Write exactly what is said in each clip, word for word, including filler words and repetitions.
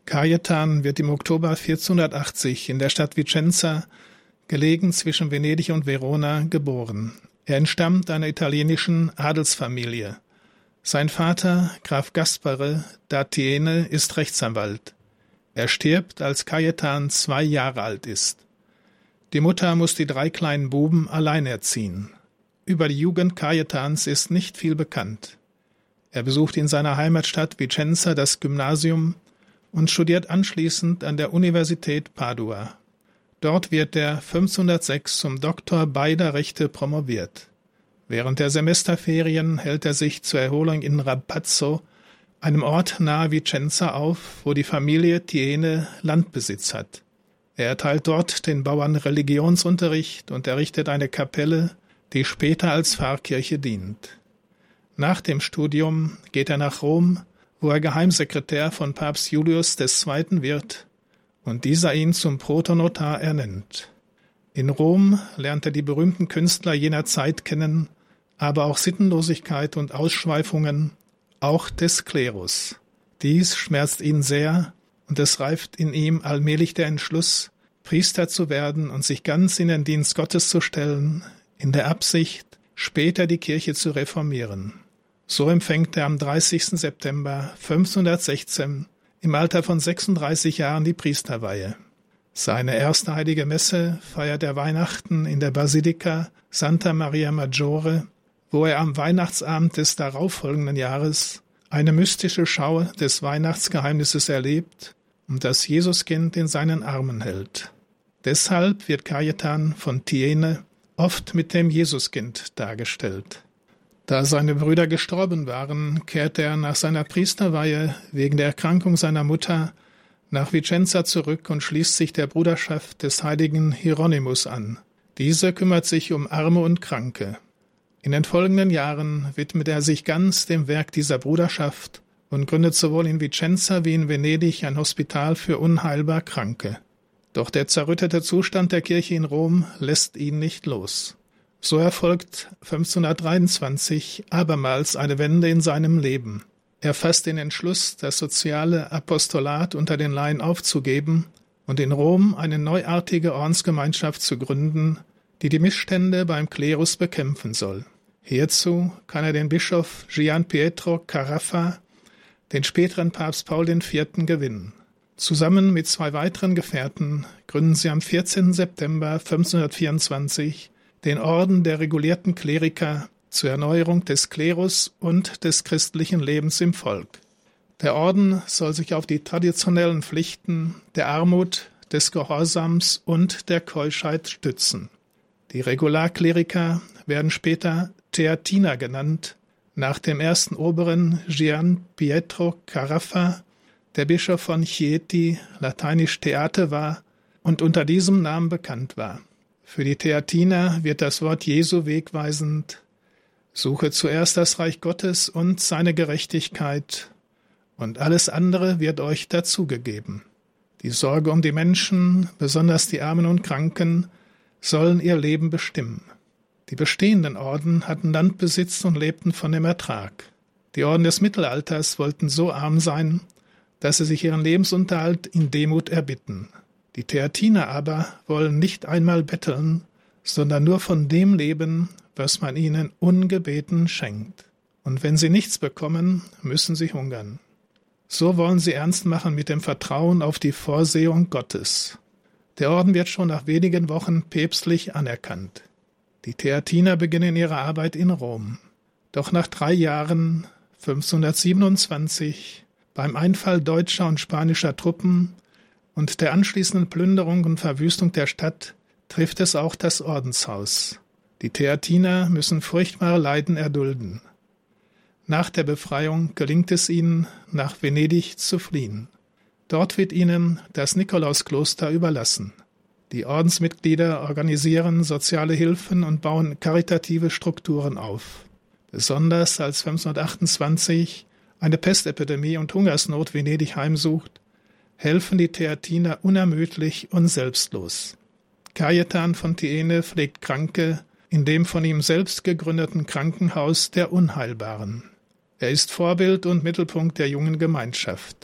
Cajetan wird im Oktober vierzehnhundertachtzig in der Stadt Vicenza, gelegen zwischen Venedig und Verona, geboren. Er entstammt einer italienischen Adelsfamilie. Sein Vater, Graf Gaspare da Thiene, ist Rechtsanwalt. Er stirbt, als Cajetan zwei Jahre alt ist. Die Mutter muss die drei kleinen Buben allein erziehen. Über die Jugend Cajetans ist nicht viel bekannt. Er besucht in seiner Heimatstadt Vicenza das Gymnasium und studiert anschließend an der Universität Padua. Dort wird er fünfzehnhundertsechs zum Doktor beider Rechte promoviert. Während der Semesterferien hält er sich zur Erholung in Rapazzo, einem Ort nahe Vicenza, auf, wo die Familie Thiene Landbesitz hat. Er erteilt dort den Bauern Religionsunterricht und errichtet eine Kapelle, die später als Pfarrkirche dient. Nach dem Studium geht er nach Rom, wo er Geheimsekretär von Papst Julius der Zweite wird und dieser ihn zum Protonotar ernennt. In Rom lernt er die berühmten Künstler jener Zeit kennen, aber auch Sittenlosigkeit und Ausschweifungen, auch des Klerus. Dies schmerzt ihn sehr, und es reift in ihm allmählich der Entschluss, Priester zu werden und sich ganz in den Dienst Gottes zu stellen, in der Absicht, später die Kirche zu reformieren. So empfängt er am dreißigsten September fünfzehnhundertsechzehn im Alter von sechsunddreißig Jahren die Priesterweihe. Seine erste heilige Messe feiert er Weihnachten in der Basilika Santa Maria Maggiore, wo er am Weihnachtsabend des darauffolgenden Jahres eine mystische Schau des Weihnachtsgeheimnisses erlebt und das Jesuskind in seinen Armen hält. Deshalb wird Cajetan von Thiene oft mit dem Jesuskind dargestellt. Da seine Brüder gestorben waren, kehrte er nach seiner Priesterweihe wegen der Erkrankung seiner Mutter nach Vicenza zurück und schließt sich der Bruderschaft des heiligen Hieronymus an. Diese kümmert sich um Arme und Kranke. In den folgenden Jahren widmet er sich ganz dem Werk dieser Bruderschaft und gründet sowohl in Vicenza wie in Venedig ein Hospital für unheilbar Kranke. Doch der zerrüttete Zustand der Kirche in Rom lässt ihn nicht los. So erfolgt fünfzehnhundertdreiundzwanzig abermals eine Wende in seinem Leben. Er fasst den Entschluss, das soziale Apostolat unter den Laien aufzugeben und in Rom eine neuartige Ordensgemeinschaft zu gründen, die die Missstände beim Klerus bekämpfen soll. Hierzu kann er den Bischof Gian Pietro Carafa, den späteren Papst Paul der Vierte, gewinnen. Zusammen mit zwei weiteren Gefährten gründen sie am vierzehnten September fünfzehnhundertvierundzwanzig den Orden der regulierten Kleriker zur Erneuerung des Klerus und des christlichen Lebens im Volk. Der Orden soll sich auf die traditionellen Pflichten der Armut, des Gehorsams und der Keuschheit stützen. Die Regularkleriker werden später Theatiner genannt, nach dem ersten Oberen Gian Pietro Carafa, der Bischof von Chieti, lateinisch Theate war und unter diesem Namen bekannt war. Für die Theatiner wird das Wort Jesu wegweisend: Suche zuerst das Reich Gottes und seine Gerechtigkeit, und alles andere wird euch dazugegeben. Die Sorge um die Menschen, besonders die Armen und Kranken, sollen ihr Leben bestimmen. Die bestehenden Orden hatten Landbesitz und lebten von dem Ertrag. Die Orden des Mittelalters wollten so arm sein, dass sie sich ihren Lebensunterhalt in Demut erbitten. Die Theatiner aber wollen nicht einmal betteln, sondern nur von dem leben, was man ihnen ungebeten schenkt. Und wenn sie nichts bekommen, müssen sie hungern. So wollen sie ernst machen mit dem Vertrauen auf die Vorsehung Gottes. Der Orden wird schon nach wenigen Wochen päpstlich anerkannt. Die Theatiner beginnen ihre Arbeit in Rom. Doch nach drei Jahren, fünfzehnhundertsiebenundzwanzig, beim Einfall deutscher und spanischer Truppen und der anschließenden Plünderung und Verwüstung der Stadt, trifft es auch das Ordenshaus. Die Theatiner müssen furchtbare Leiden erdulden. Nach der Befreiung gelingt es ihnen, nach Venedig zu fliehen. Dort wird ihnen das Nikolauskloster überlassen. Die Ordensmitglieder organisieren soziale Hilfen und bauen karitative Strukturen auf. Besonders als fünfzehnhundertachtundzwanzig eine Pestepidemie und Hungersnot Venedig heimsucht, helfen die Theatiner unermüdlich und selbstlos. Cajetan von Thiene pflegt Kranke in dem von ihm selbst gegründeten Krankenhaus der Unheilbaren. Er ist Vorbild und Mittelpunkt der jungen Gemeinschaft.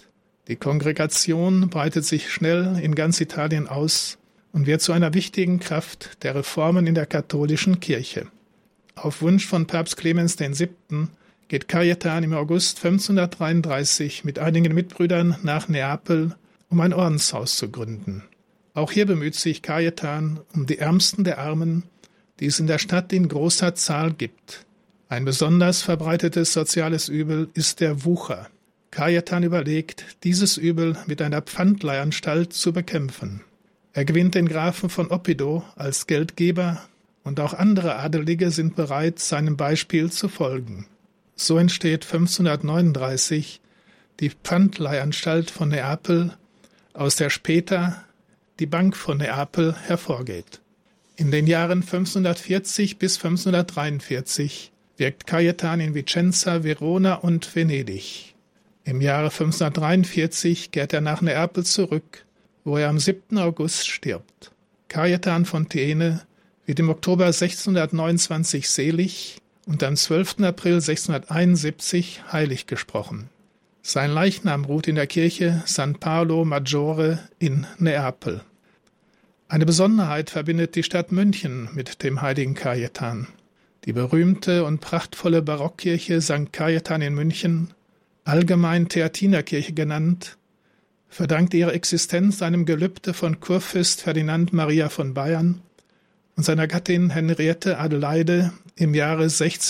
Die Kongregation breitet sich schnell in ganz Italien aus und wird zu einer wichtigen Kraft der Reformen in der katholischen Kirche. Auf Wunsch von Papst Clemens der Siebte geht Cajetan im August fünfzehnhundertdreiunddreißig mit einigen Mitbrüdern nach Neapel, um ein Ordenshaus zu gründen. Auch hier bemüht sich Cajetan um die Ärmsten der Armen, die es in der Stadt in großer Zahl gibt. Ein besonders verbreitetes soziales Übel ist der Wucher. Cajetan überlegt, dieses Übel mit einer Pfandleihanstalt zu bekämpfen. Er gewinnt den Grafen von Oppido als Geldgeber und auch andere Adelige sind bereit, seinem Beispiel zu folgen. So entsteht fünfzehnhundertneununddreißig die Pfandleihanstalt von Neapel, aus der später die Bank von Neapel hervorgeht. In den Jahren fünfzehnhundertvierzig bis fünfzehnhundertdreiundvierzig wirkt Cajetan in Vicenza, Verona und Venedig. Im Jahre fünfzehnhundertdreiundvierzig kehrt er nach Neapel zurück, wo er am siebten August stirbt. Cajetan von Thiene wird im Oktober sechzehnhundertneunundzwanzig selig und am zwölften April sechzehnhunderteinundsiebzig heilig gesprochen. Sein Leichnam ruht in der Kirche San Paolo Maggiore in Neapel. Eine Besonderheit verbindet die Stadt München mit dem heiligen Cajetan. Die berühmte und prachtvolle Barockkirche Sankt Cajetan in München, allgemein Theatinerkirche genannt, verdankt ihre Existenz einem Gelübde von Kurfürst Ferdinand Maria von Bayern und seiner Gattin Henriette Adelaide im Jahre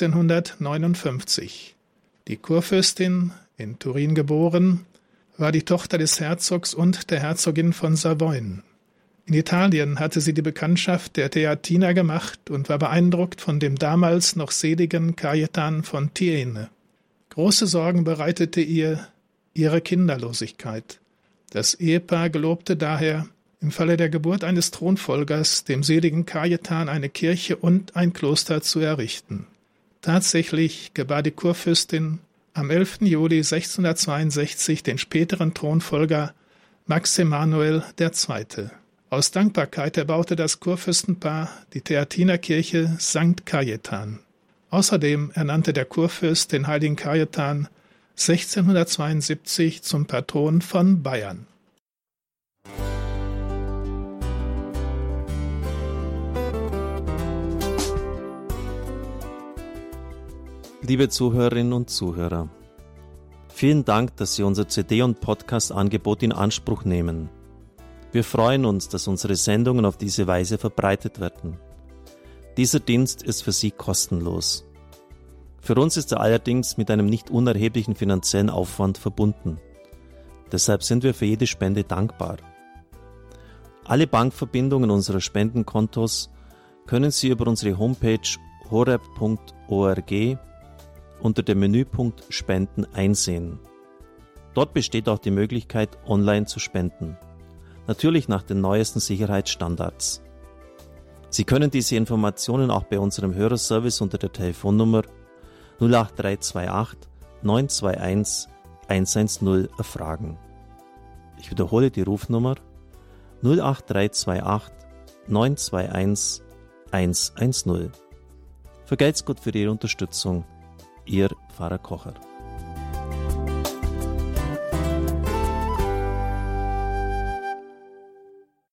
sechzehnhundertneunundfünfzig. Die Kurfürstin, in Turin geboren, war die Tochter des Herzogs und der Herzogin von Savoyen. In Italien hatte sie die Bekanntschaft der Theatiner gemacht und war beeindruckt von dem damals noch seligen Cajetan von Thiene. Große Sorgen bereitete ihr ihre Kinderlosigkeit. Das Ehepaar gelobte daher, im Falle der Geburt eines Thronfolgers dem seligen Cajetan eine Kirche und ein Kloster zu errichten. Tatsächlich gebar die Kurfürstin am elften Juli sechzehnhundertzweiundsechzig den späteren Thronfolger Max Emanuel der Zweite. Aus Dankbarkeit erbaute das Kurfürstenpaar die Theatinerkirche Sankt Cajetan. Außerdem ernannte der Kurfürst den heiligen Cajetan sechzehnhundertzweiundsiebzig zum Patron von Bayern. Liebe Zuhörerinnen und Zuhörer, vielen Dank, dass Sie unser C D- und Podcast-Angebot in Anspruch nehmen. Wir freuen uns, dass unsere Sendungen auf diese Weise verbreitet werden. Dieser Dienst ist für Sie kostenlos. Für uns ist er allerdings mit einem nicht unerheblichen finanziellen Aufwand verbunden. Deshalb sind wir für jede Spende dankbar. Alle Bankverbindungen unserer Spendenkontos können Sie über unsere Homepage horeb punkt org unter dem Menüpunkt Spenden einsehen. Dort besteht auch die Möglichkeit, online zu spenden. Natürlich nach den neuesten Sicherheitsstandards. Sie können diese Informationen auch bei unserem Hörerservice unter der Telefonnummer null acht drei zwei acht neun zwei eins eins eins null erfragen. Ich wiederhole die Rufnummer null acht drei zwei acht neun zwei eins eins eins null. Vergelt's Gott für Ihre Unterstützung. Ihr Pfarrer Kocher.